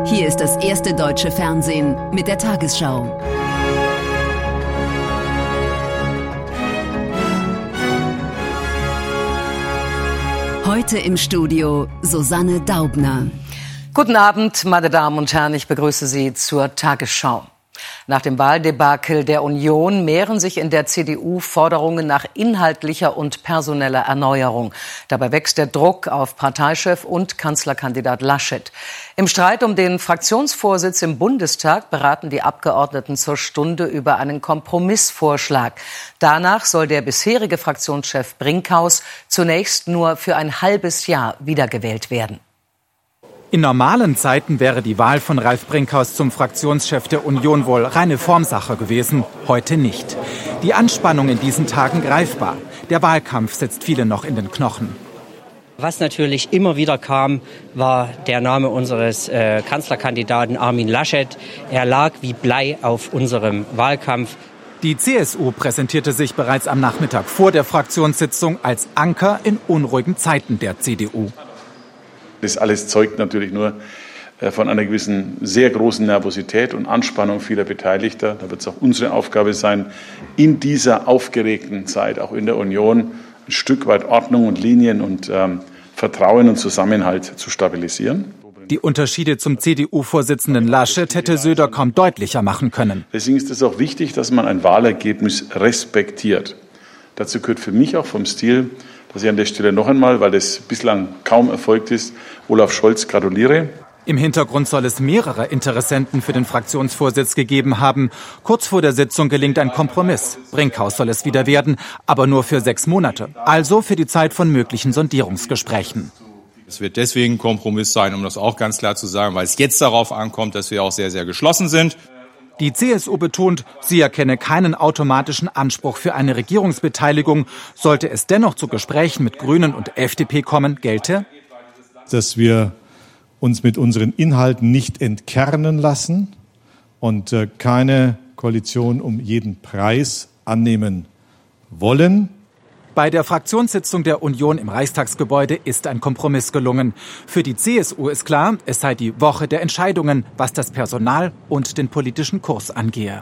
Hier ist das erste deutsche Fernsehen mit der Tagesschau. Heute im Studio Susanne Daubner. Guten Abend, meine Damen und Herren, ich begrüße Sie zur Tagesschau. Nach dem Wahldebakel der Union mehren sich in der CDU Forderungen nach inhaltlicher und personeller Erneuerung. Dabei wächst der Druck auf Parteichef und Kanzlerkandidat Laschet. Im Streit um den Fraktionsvorsitz im Bundestag beraten die Abgeordneten zur Stunde über einen Kompromissvorschlag. Danach soll der bisherige Fraktionschef Brinkhaus zunächst nur für ein halbes Jahr wiedergewählt werden. In normalen Zeiten wäre die Wahl von Ralf Brinkhaus zum Fraktionschef der Union wohl reine Formsache gewesen, heute nicht. Die Anspannung in diesen Tagen greifbar. Der Wahlkampf sitzt viele noch in den Knochen. Was natürlich immer wieder kam, war der Name unseres Kanzlerkandidaten Armin Laschet. Er lag wie Blei auf unserem Wahlkampf. Die CSU präsentierte sich bereits am Nachmittag vor der Fraktionssitzung als Anker in unruhigen Zeiten der CDU. Das alles zeugt natürlich nur von einer gewissen sehr großen Nervosität und Anspannung vieler Beteiligter. Da wird es auch unsere Aufgabe sein, in dieser aufgeregten Zeit, auch in der Union, ein Stück weit Ordnung und Linien und Vertrauen und Zusammenhalt zu stabilisieren. Die Unterschiede zum CDU-Vorsitzenden Laschet hätte Söder kaum deutlicher machen können. Deswegen ist es auch wichtig, dass man ein Wahlergebnis respektiert. Dazu gehört für mich auch vom Stil, dass ich an der Stelle noch einmal, weil das bislang kaum erfolgt ist, Olaf Scholz gratuliere. Im Hintergrund soll es mehrere Interessenten für den Fraktionsvorsitz gegeben haben. Kurz vor der Sitzung gelingt ein Kompromiss. Brinkhaus soll es wieder werden, aber nur für 6 Monate. Also für die Zeit von möglichen Sondierungsgesprächen. Es wird deswegen ein Kompromiss sein, um das auch ganz klar zu sagen, weil es jetzt darauf ankommt, dass wir auch sehr, sehr geschlossen sind. Die CSU betont, sie erkenne keinen automatischen Anspruch für eine Regierungsbeteiligung. Sollte es dennoch zu Gesprächen mit Grünen und FDP kommen, gelte, dass wir uns mit unseren Inhalten nicht entkernen lassen und keine Koalition um jeden Preis annehmen wollen. Bei der Fraktionssitzung der Union im Reichstagsgebäude ist ein Kompromiss gelungen. Für die CSU ist klar, es sei die Woche der Entscheidungen, was das Personal und den politischen Kurs angehe.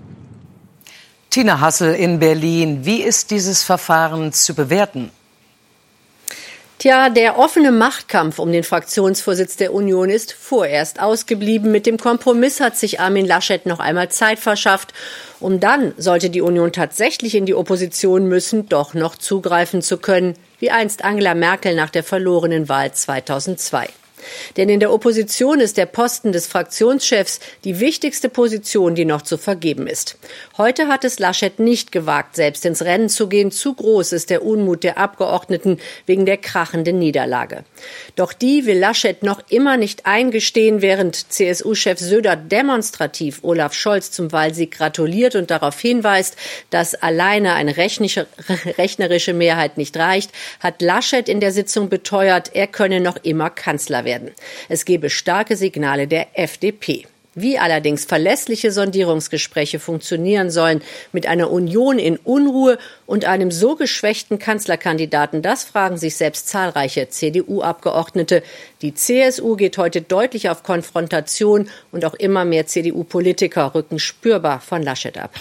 Tina Hassel in Berlin. Wie ist dieses Verfahren zu bewerten? Tja, der offene Machtkampf um den Fraktionsvorsitz der Union ist vorerst ausgeblieben. Mit dem Kompromiss hat sich Armin Laschet noch einmal Zeit verschafft, um dann, sollte die Union tatsächlich in die Opposition müssen, doch noch zugreifen zu können, wie einst Angela Merkel nach der verlorenen Wahl 2002. Denn in der Opposition ist der Posten des Fraktionschefs die wichtigste Position, die noch zu vergeben ist. Heute hat es Laschet nicht gewagt, selbst ins Rennen zu gehen. Zu groß ist der Unmut der Abgeordneten wegen der krachenden Niederlage. Doch die will Laschet noch immer nicht eingestehen, während CSU-Chef Söder demonstrativ Olaf Scholz zum Wahlsieg gratuliert und darauf hinweist, dass alleine eine rechnerische Mehrheit nicht reicht, hat Laschet in der Sitzung beteuert, er könne noch immer Kanzler werden. Es gebe starke Signale der FDP. Wie allerdings verlässliche Sondierungsgespräche funktionieren sollen mit einer Union in Unruhe und einem so geschwächten Kanzlerkandidaten, das fragen sich selbst zahlreiche CDU-Abgeordnete. Die CSU geht heute deutlich auf Konfrontation und auch immer mehr CDU-Politiker rücken spürbar von Laschet ab.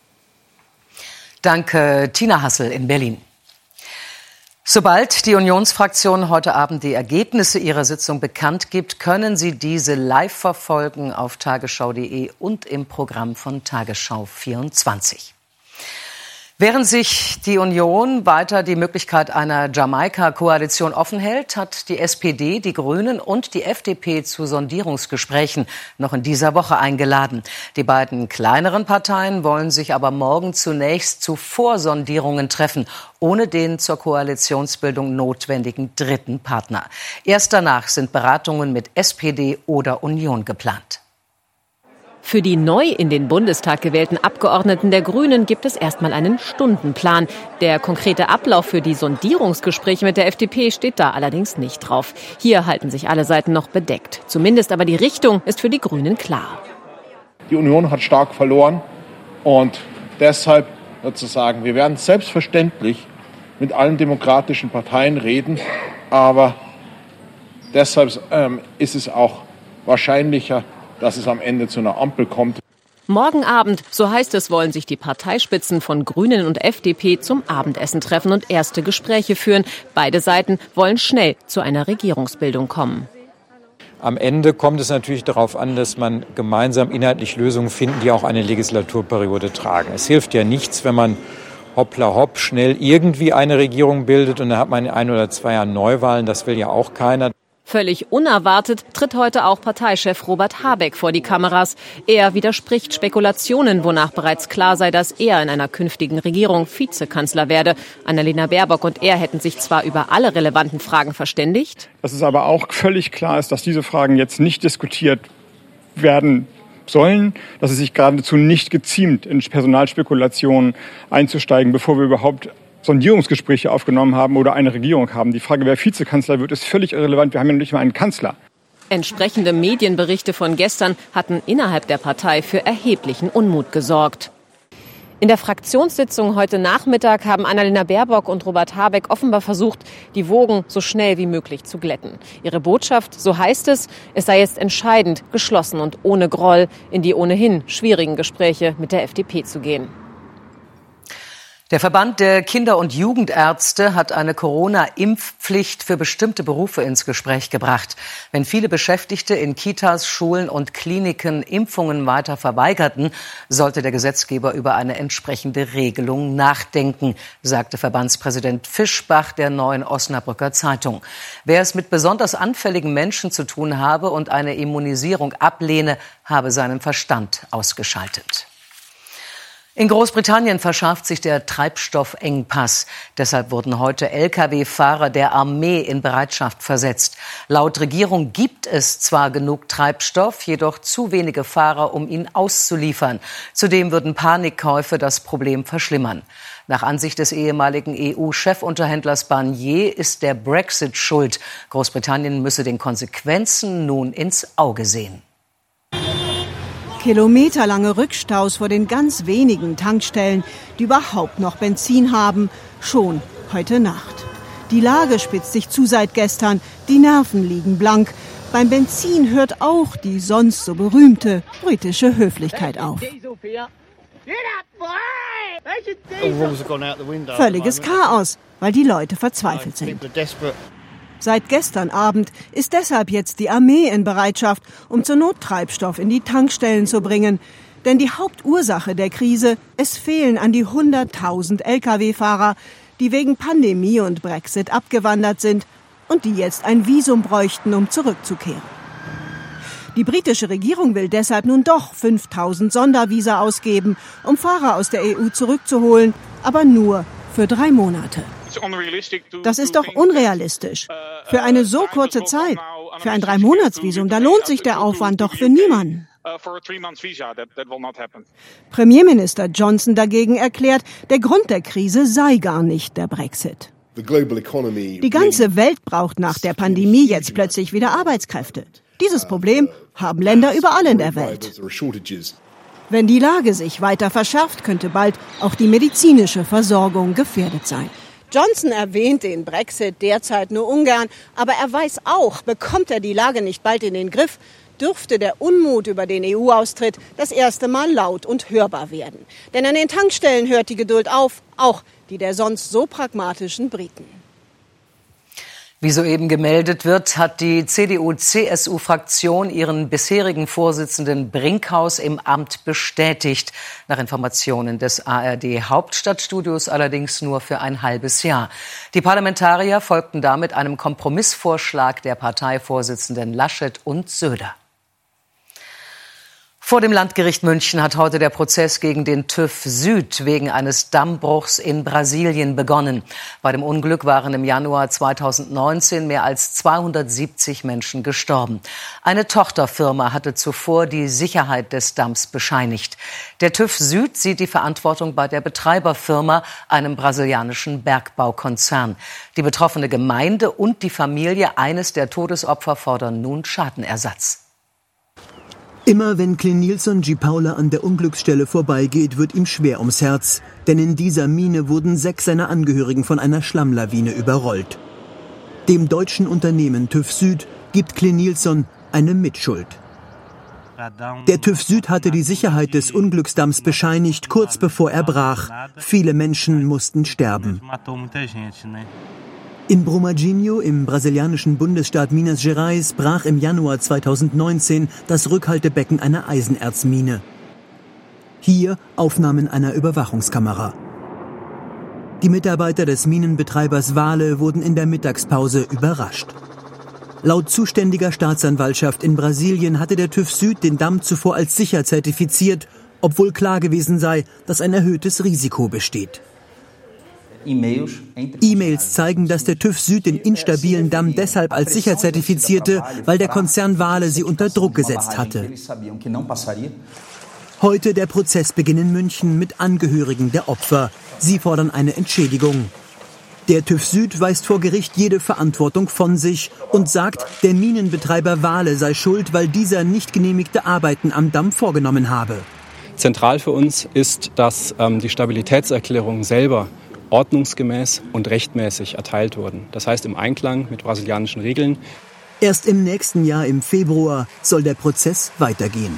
Danke, Tina Hassel in Berlin. Sobald die Unionsfraktion heute Abend die Ergebnisse ihrer Sitzung bekannt gibt, können Sie diese live verfolgen auf tagesschau.de und im Programm von Tagesschau 24. Während sich die Union weiter die Möglichkeit einer Jamaika-Koalition offen hält, hat die SPD, die Grünen und die FDP zu Sondierungsgesprächen noch in dieser Woche eingeladen. Die beiden kleineren Parteien wollen sich aber morgen zunächst zu Vorsondierungen treffen, ohne den zur Koalitionsbildung notwendigen dritten Partner. Erst danach sind Beratungen mit SPD oder Union geplant. Für die neu in den Bundestag gewählten Abgeordneten der Grünen gibt es erstmal einen Stundenplan. Der konkrete Ablauf für die Sondierungsgespräche mit der FDP steht da allerdings nicht drauf. Hier halten sich alle Seiten noch bedeckt. Zumindest aber die Richtung ist für die Grünen klar. Die Union hat stark verloren und deshalb sozusagen, wir werden selbstverständlich mit allen demokratischen Parteien reden, aber deshalb ist es auch wahrscheinlicher, dass es am Ende zu einer Ampel kommt. Morgen Abend, so heißt es, wollen sich die Parteispitzen von Grünen und FDP zum Abendessen treffen und erste Gespräche führen. Beide Seiten wollen schnell zu einer Regierungsbildung kommen. Am Ende kommt es natürlich darauf an, dass man gemeinsam inhaltlich Lösungen finden, die auch eine Legislaturperiode tragen. Es hilft ja nichts, wenn man hoppla hopp schnell irgendwie eine Regierung bildet und dann hat man in 1 oder 2 Jahren Neuwahlen. Das will ja auch keiner. Völlig unerwartet tritt heute auch Parteichef Robert Habeck vor die Kameras. Er widerspricht Spekulationen, wonach bereits klar sei, dass er in einer künftigen Regierung Vizekanzler werde. Annalena Baerbock und er hätten sich zwar über alle relevanten Fragen verständigt. Dass es aber auch völlig klar ist, dass diese Fragen jetzt nicht diskutiert werden sollen, dass es sich geradezu nicht geziemt, in Personalspekulationen einzusteigen, bevor wir überhaupt Sondierungsgespräche aufgenommen haben oder eine Regierung haben. Die Frage, wer Vizekanzler wird, ist völlig irrelevant. Wir haben ja noch nicht mal einen Kanzler. Entsprechende Medienberichte von gestern hatten innerhalb der Partei für erheblichen Unmut gesorgt. In der Fraktionssitzung heute Nachmittag haben Annalena Baerbock und Robert Habeck offenbar versucht, die Wogen so schnell wie möglich zu glätten. Ihre Botschaft, so heißt es sei jetzt entscheidend, geschlossen und ohne Groll in die ohnehin schwierigen Gespräche mit der FDP zu gehen. Der Verband der Kinder- und Jugendärzte hat eine Corona-Impfpflicht für bestimmte Berufe ins Gespräch gebracht. Wenn viele Beschäftigte in Kitas, Schulen und Kliniken Impfungen weiter verweigerten, sollte der Gesetzgeber über eine entsprechende Regelung nachdenken, sagte Verbandspräsident Fischbach der Neuen Osnabrücker Zeitung. Wer es mit besonders anfälligen Menschen zu tun habe und eine Immunisierung ablehne, habe seinen Verstand ausgeschaltet. In Großbritannien verschärft sich der Treibstoffengpass. Deshalb wurden heute Lkw-Fahrer der Armee in Bereitschaft versetzt. Laut Regierung gibt es zwar genug Treibstoff, jedoch zu wenige Fahrer, um ihn auszuliefern. Zudem würden Panikkäufe das Problem verschlimmern. Nach Ansicht des ehemaligen EU-Chefunterhändlers Barnier ist der Brexit schuld. Großbritannien müsse den Konsequenzen nun ins Auge sehen. Kilometerlange Rückstaus vor den ganz wenigen Tankstellen, die überhaupt noch Benzin haben, schon heute Nacht. Die Lage spitzt sich zu seit gestern, die Nerven liegen blank. Beim Benzin hört auch die sonst so berühmte britische Höflichkeit auf. Völliges Chaos, weil die Leute verzweifelt sind. Seit gestern Abend ist deshalb jetzt die Armee in Bereitschaft, um zur Not Treibstoff in die Tankstellen zu bringen. Denn die Hauptursache der Krise, es fehlen an die 100.000 Lkw-Fahrer, die wegen Pandemie und Brexit abgewandert sind und die jetzt ein Visum bräuchten, um zurückzukehren. Die britische Regierung will deshalb nun doch 5.000 Sondervisa ausgeben, um Fahrer aus der EU zurückzuholen, aber nur für 3 Monate. Das ist doch unrealistisch. Für eine so kurze Zeit, für ein 3-Monats-Visum, da lohnt sich der Aufwand doch für niemanden. Premierminister Johnson dagegen erklärt, der Grund der Krise sei gar nicht der Brexit. Die ganze Welt braucht nach der Pandemie jetzt plötzlich wieder Arbeitskräfte. Dieses Problem haben Länder überall in der Welt. Wenn die Lage sich weiter verschärft, könnte bald auch die medizinische Versorgung gefährdet sein. Johnson erwähnt den Brexit derzeit nur ungern, aber er weiß auch, bekommt er die Lage nicht bald in den Griff, dürfte der Unmut über den EU-Austritt das erste Mal laut und hörbar werden. Denn an den Tankstellen hört die Geduld auf, auch die der sonst so pragmatischen Briten. Wie soeben gemeldet wird, hat die CDU-CSU-Fraktion ihren bisherigen Vorsitzenden Brinkhaus im Amt bestätigt. Nach Informationen des ARD-Hauptstadtstudios allerdings nur für ein halbes Jahr. Die Parlamentarier folgten damit einem Kompromissvorschlag der Parteivorsitzenden Laschet und Söder. Vor dem Landgericht München hat heute der Prozess gegen den TÜV Süd wegen eines Dammbruchs in Brasilien begonnen. Bei dem Unglück waren im Januar 2019 mehr als 270 Menschen gestorben. Eine Tochterfirma hatte zuvor die Sicherheit des Damms bescheinigt. Der TÜV Süd sieht die Verantwortung bei der Betreiberfirma, einem brasilianischen Bergbaukonzern. Die betroffene Gemeinde und die Familie eines der Todesopfer fordern nun Schadenersatz. Immer wenn Clenilson G. Paula an der Unglücksstelle vorbeigeht, wird ihm schwer ums Herz. Denn in dieser Mine wurden 6 seiner Angehörigen von einer Schlammlawine überrollt. Dem deutschen Unternehmen TÜV Süd gibt Clenilson eine Mitschuld. Der TÜV Süd hatte die Sicherheit des Unglücksdamms bescheinigt, kurz bevor er brach. Viele Menschen mussten sterben. In Brumadinho im brasilianischen Bundesstaat Minas Gerais brach im Januar 2019 das Rückhaltebecken einer Eisenerzmine. Hier Aufnahmen einer Überwachungskamera. Die Mitarbeiter des Minenbetreibers Vale wurden in der Mittagspause überrascht. Laut zuständiger Staatsanwaltschaft in Brasilien hatte der TÜV Süd den Damm zuvor als sicher zertifiziert, obwohl klar gewesen sei, dass ein erhöhtes Risiko besteht. E-Mails zeigen, dass der TÜV Süd den instabilen Damm deshalb als sicher zertifizierte, weil der Konzern Vale sie unter Druck gesetzt hatte. Heute der Prozessbeginn in München mit Angehörigen der Opfer. Sie fordern eine Entschädigung. Der TÜV Süd weist vor Gericht jede Verantwortung von sich und sagt, der Minenbetreiber Vale sei schuld, weil dieser nicht genehmigte Arbeiten am Damm vorgenommen habe. Zentral für uns ist, dass die Stabilitätserklärungen selber ordnungsgemäß und rechtmäßig erteilt wurden. Das heißt im Einklang mit brasilianischen Regeln. Erst im nächsten Jahr, im Februar, soll der Prozess weitergehen.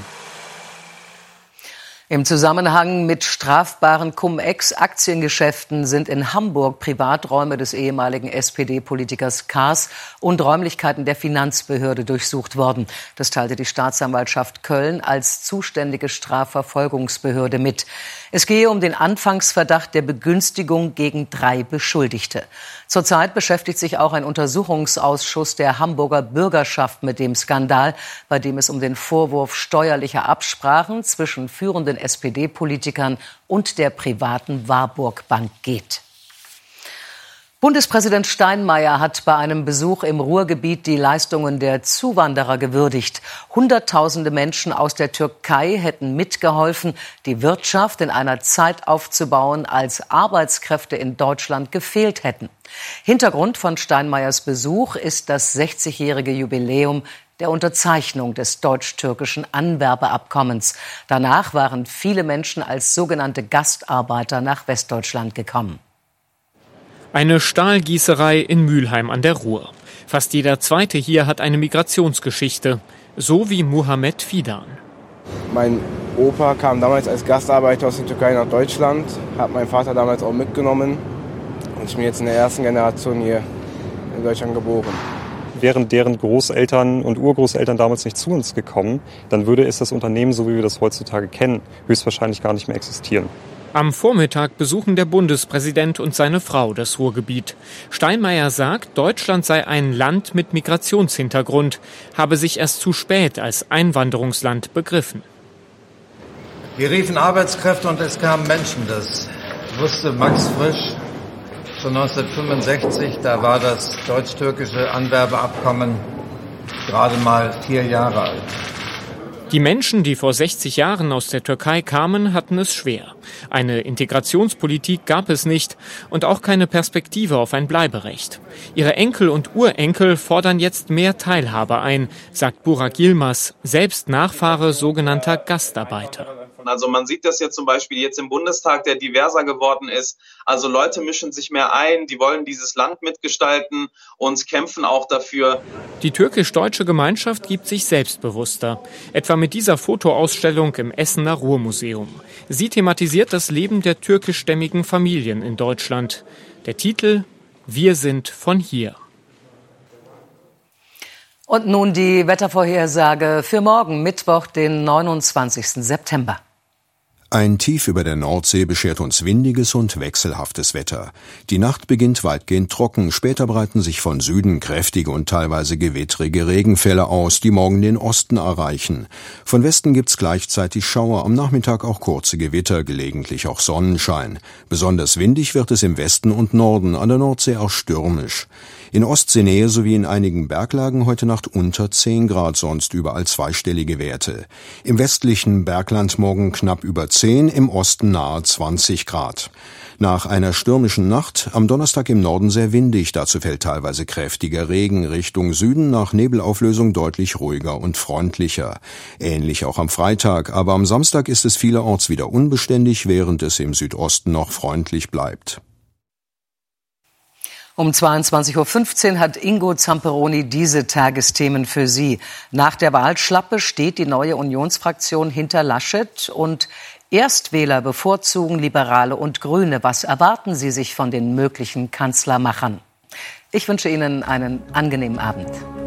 Im Zusammenhang mit strafbaren Cum-Ex-Aktiengeschäften sind in Hamburg Privaträume des ehemaligen SPD-Politikers Kaas und Räumlichkeiten der Finanzbehörde durchsucht worden. Das teilte die Staatsanwaltschaft Köln als zuständige Strafverfolgungsbehörde mit. Es gehe um den Anfangsverdacht der Begünstigung gegen 3 Beschuldigte. Zurzeit beschäftigt sich auch ein Untersuchungsausschuss der Hamburger Bürgerschaft mit dem Skandal, bei dem es um den Vorwurf steuerlicher Absprachen zwischen führenden SPD-Politikern und der privaten Warburg Bank geht. Bundespräsident Steinmeier hat bei einem Besuch im Ruhrgebiet die Leistungen der Zuwanderer gewürdigt. Hunderttausende Menschen aus der Türkei hätten mitgeholfen, die Wirtschaft in einer Zeit aufzubauen, als Arbeitskräfte in Deutschland gefehlt hätten. Hintergrund von Steinmeiers Besuch ist das 60-jährige Jubiläum der Unterzeichnung des deutsch-türkischen Anwerbeabkommens. Danach waren viele Menschen als sogenannte Gastarbeiter nach Westdeutschland gekommen. Eine Stahlgießerei in Mülheim an der Ruhr. Fast jeder Zweite hier hat eine Migrationsgeschichte, so wie Muhammed Fidan. Mein Opa kam damals als Gastarbeiter aus der Türkei nach Deutschland, hat meinen Vater damals auch mitgenommen und ich bin jetzt in der ersten Generation hier in Deutschland geboren. Wären deren Großeltern und Urgroßeltern damals nicht zu uns gekommen, dann würde es das Unternehmen, so wie wir das heutzutage kennen, höchstwahrscheinlich gar nicht mehr existieren. Am Vormittag besuchen der Bundespräsident und seine Frau das Ruhrgebiet. Steinmeier sagt, Deutschland sei ein Land mit Migrationshintergrund, habe sich erst zu spät als Einwanderungsland begriffen. Wir riefen Arbeitskräfte und es kamen Menschen. Das wusste Max Frisch schon 1965. Da war das deutsch-türkische Anwerbeabkommen gerade mal 4 Jahre alt. Die Menschen, die vor 60 Jahren aus der Türkei kamen, hatten es schwer. Eine Integrationspolitik gab es nicht und auch keine Perspektive auf ein Bleiberecht. Ihre Enkel und Urenkel fordern jetzt mehr Teilhabe ein, sagt Burak Yilmaz, selbst Nachfahre sogenannter Gastarbeiter. Also man sieht das jetzt zum Beispiel jetzt im Bundestag, der diverser geworden ist. Also Leute mischen sich mehr ein, die wollen dieses Land mitgestalten und kämpfen auch dafür. Die türkisch-deutsche Gemeinschaft gibt sich selbstbewusster. Etwa mit dieser Fotoausstellung im Essener Ruhrmuseum. Sie thematisiert das Leben der türkischstämmigen Familien in Deutschland. Der Titel: Wir sind von hier. Und nun die Wettervorhersage für morgen, Mittwoch, den 29. September. Ein Tief über der Nordsee beschert uns windiges und wechselhaftes Wetter. Die Nacht beginnt weitgehend trocken, später breiten sich von Süden kräftige und teilweise gewittrige Regenfälle aus, die morgen den Osten erreichen. Von Westen gibt's gleichzeitig Schauer, am Nachmittag auch kurze Gewitter, gelegentlich auch Sonnenschein. Besonders windig wird es im Westen und Norden, an der Nordsee auch stürmisch. In Ostseenähe sowie in einigen Berglagen heute Nacht unter 10 Grad, sonst überall zweistellige Werte. Im westlichen Bergland morgen knapp über 10, im Osten nahe 20 Grad. Nach einer stürmischen Nacht am Donnerstag im Norden sehr windig, dazu fällt teilweise kräftiger Regen, Richtung Süden nach Nebelauflösung deutlich ruhiger und freundlicher. Ähnlich auch am Freitag, aber am Samstag ist es vielerorts wieder unbeständig, während es im Südosten noch freundlich bleibt. Um 22.15 Uhr hat Ingo Zamperoni diese Tagesthemen für Sie. Nach der Wahlschlappe steht die neue Unionsfraktion hinter Laschet und Erstwähler bevorzugen Liberale und Grüne. Was erwarten Sie sich von den möglichen Kanzlermachern? Ich wünsche Ihnen einen angenehmen Abend.